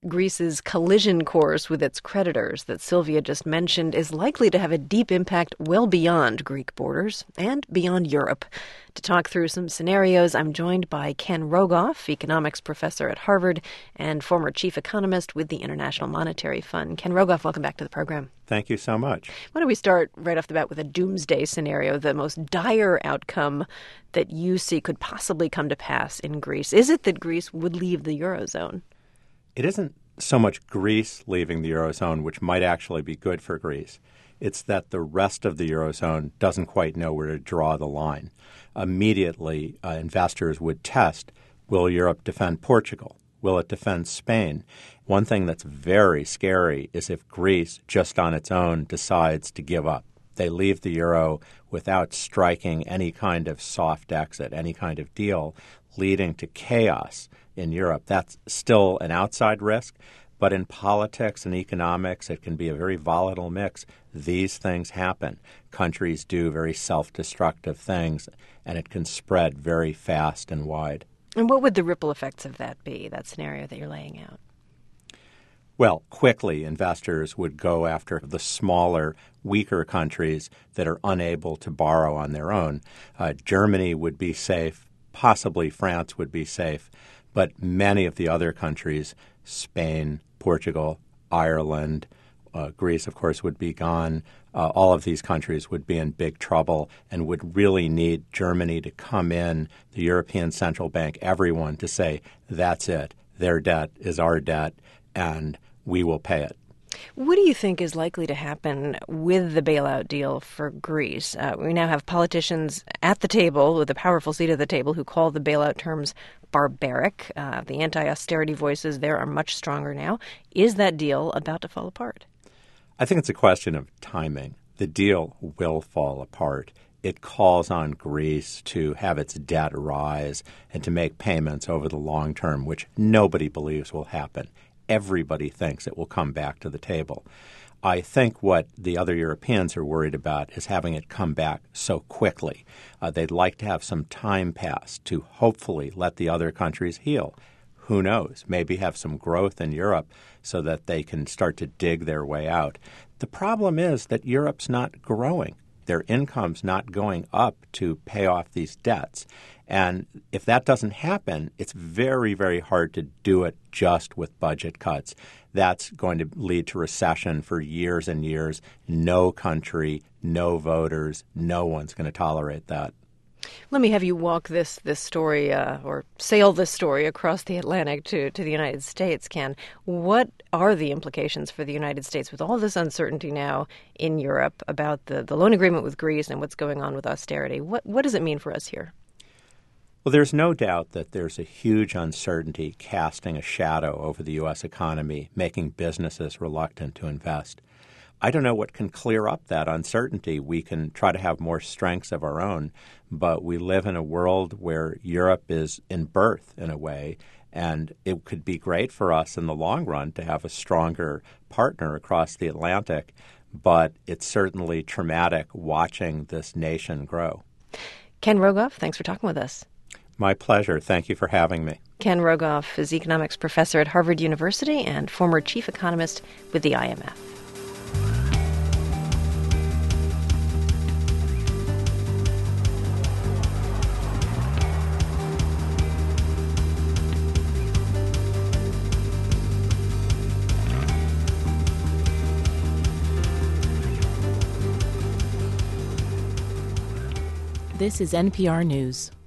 Greece's collision course with its creditors that Sylvia just mentioned is likely to have a deep impact well beyond Greek borders and beyond Europe. To talk through some scenarios, I'm joined by Ken Rogoff, economics professor at Harvard and former chief economist with the International Monetary Fund. Ken Rogoff, welcome back to the program. Thank you so much. Why don't we start right off the bat with a doomsday scenario, the most dire outcome that you see could possibly come to pass in Greece? Is it that Greece would leave the Eurozone? It isn't so much Greece leaving the Eurozone, which might actually be good for Greece. It's that the rest of the Eurozone doesn't quite know where to draw the line. Immediately, investors would test, will Europe defend Portugal? Will it defend Spain? One thing that's very scary is if Greece, just on its own, decides to give up. They leave the euro without striking any kind of soft exit, any kind of deal, leading to chaos in Europe. That's still an outside risk, but in politics and economics, it can be a very volatile mix. These things happen. Countries do very self-destructive things, and it can spread very fast and wide. And what would the ripple effects of that be, that scenario that you're laying out? Well, quickly, investors would go after the smaller, weaker countries that are unable to borrow on their own. Germany would be safe. Possibly France would be safe. But many of the other countries, Spain, Portugal, Ireland, Greece, of course, would be gone. All of these countries would be in big trouble and would really need Germany to come in, the European Central Bank, everyone to say, that's it. Their debt is our debt, and we will pay it. What do you think is likely to happen with the bailout deal for Greece? We now have politicians at the table with a powerful seat at the table who call the bailout terms barbaric. The anti-austerity voices there are much stronger now. Is that deal about to fall apart? I think it's a question of timing. The deal will fall apart. It calls on Greece to have its debt rise and to make payments over the long term, which nobody believes will happen. Everybody thinks it will come back to the table. I think what the other Europeans are worried about is having it come back so quickly. They'd like to have some time pass to hopefully let the other countries heal. Who knows? Maybe have some growth in Europe so that they can start to dig their way out. The problem is that Europe's not growing. Their income's not going up to pay off these debts. And if that doesn't happen, it's very, very hard to do it just with budget cuts. That's going to lead to recession for years and years. No country, no voters, no one's going to tolerate that. Let me have you walk this story or sail this story across the Atlantic to the United States, Ken. What are the implications for the United States with all this uncertainty now in Europe about the loan agreement with Greece and what's going on with austerity? What does it mean for us here? Well, there's no doubt that there's a huge uncertainty casting a shadow over the U.S. economy, making businesses reluctant to invest. I don't know what can clear up that uncertainty. We can try to have more strengths of our own, but we live in a world where Europe is in birth in a way, and it could be great for us in the long run to have a stronger partner across the Atlantic, but it's certainly traumatic watching this nation grow. Ken Rogoff, thanks for talking with us. My pleasure. Thank you for having me. Ken Rogoff is economics professor at Harvard University and former chief economist with the IMF. This is NPR News.